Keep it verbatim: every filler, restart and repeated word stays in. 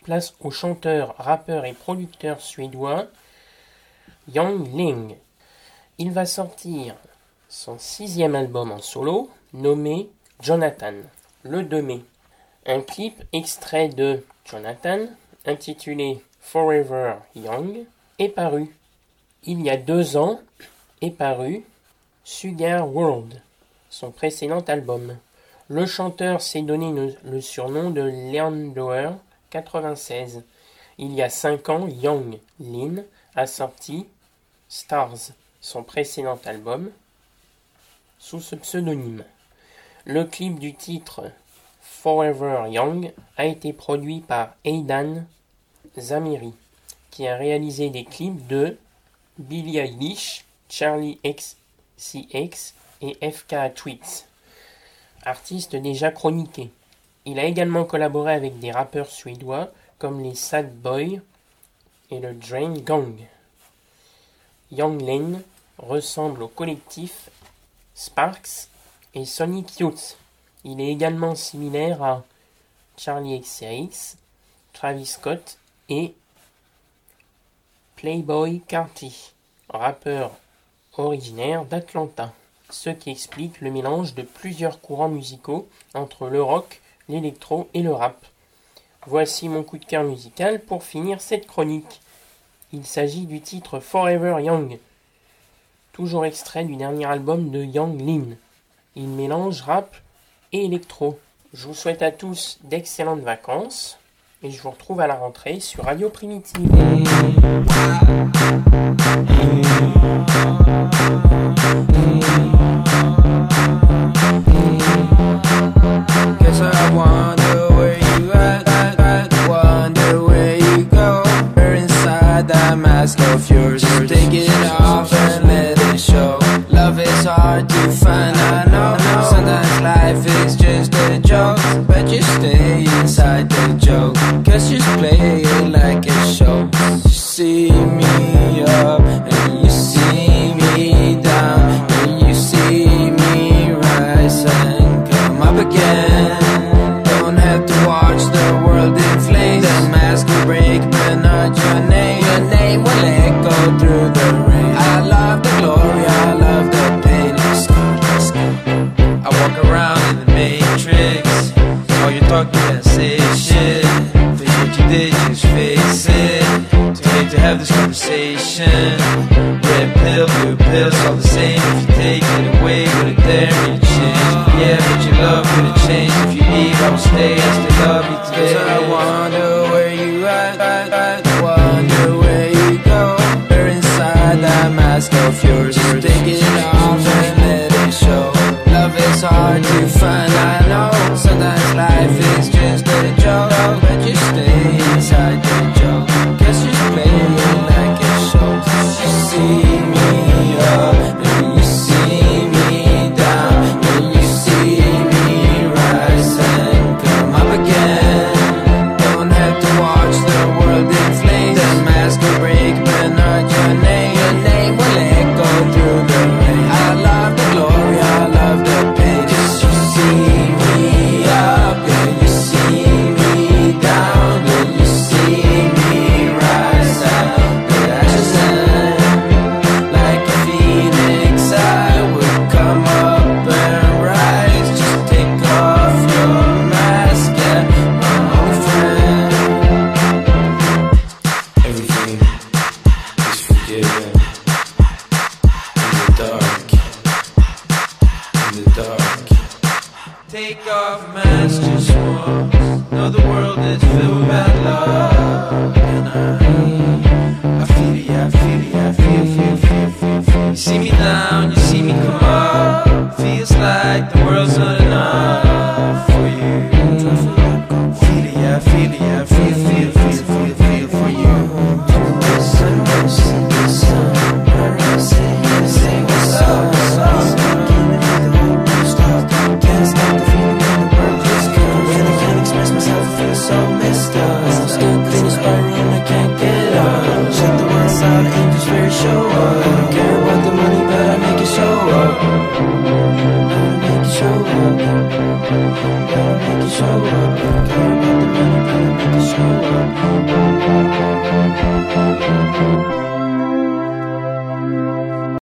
place au chanteur, rappeur et producteur suédois Yung Lean. Il va sortir son sixième album en solo, nommé Jonathan, le deux mai. Un clip extrait de Jonathan, intitulé Forever Young, est paru. Il y a deux ans est paru Sugar World, son précédent album. Le chanteur s'est donné le surnom de Leander quatre-vingt-seize. Il y a cinq ans, Yung Lean a sorti Stars, son précédent album, sous ce pseudonyme. Le clip du titre Forever Young a été produit par Aidan Zamiri, qui a réalisé des clips de Billie Eilish, Charlie X C X et F K Twigs, artistes déjà chroniqués. Il a également collaboré avec des rappeurs suédois comme les Sad Boy et le Drain Gang. Yung Lean ressemble au collectif Sparks et Sonic Youth. Il est également similaire à Charlie X C X, Travis Scott et Playboi Carti, rappeur originaire d'Atlanta, ce qui explique le mélange de plusieurs courants musicaux entre le rock, l'électro et le rap. Voici mon coup de cœur musical pour finir cette chronique. Il s'agit du titre Forever Young, toujours extrait du dernier album de Yung Lean. Il mélange rap et électro. Je vous souhaite à tous d'excellentes vacances et je vous retrouve à la rentrée sur Radio Primitive. Guess I wonder where you at, wonder where you go. You're inside that mask of yours, just take it off and let it show. Love is hard to find, I know. Sometimes life is just a joke, but you stay inside the joke. Cause just play it like a show. You see me up and you see me down, and you see me rise and come up again. Don't have to watch the world in flames. The mask will break, but not your name. Your name will echo through the rain. I love the glory, I love the pain. I walk around in the matrix. All you talk, you can't say shit. Face what you did, just face it. Too late to have this conversation. Red pill, blue pills, all the same. If you take it away, would it dare me to change? Yeah, but your love would have changed. If you leave, I will stay, I still love you today. I wonder where you at, I wonder where you go. You're inside that mask of yours, just take it off and let it show. Love is hard to find, I know. Sometimes life is just a joke, but you stay inside the joke. Cause you're playing like a show. You see me up and you see me down, and you see me rise and come up again. Don't have to watch the world in flames. The mask will break, but not your name. Your name will echo through the rain. I love the glory, I love the pain. Cause you see me up and you see me down, and you see me rise and ascend. Like a phoenix I would come up and rise. Just take off your mask and my friend. Everything is forgiven in the dark, in the dark. Take off mask just once. Know the world is filled with bad love. And I, I feel it, I feel it, I feel, feel, feel, feel, feel. You see me down, you see me come up. Feels like the world's not enough for you. Feel it, I feel it, I feel, feel, feel, feel, feel.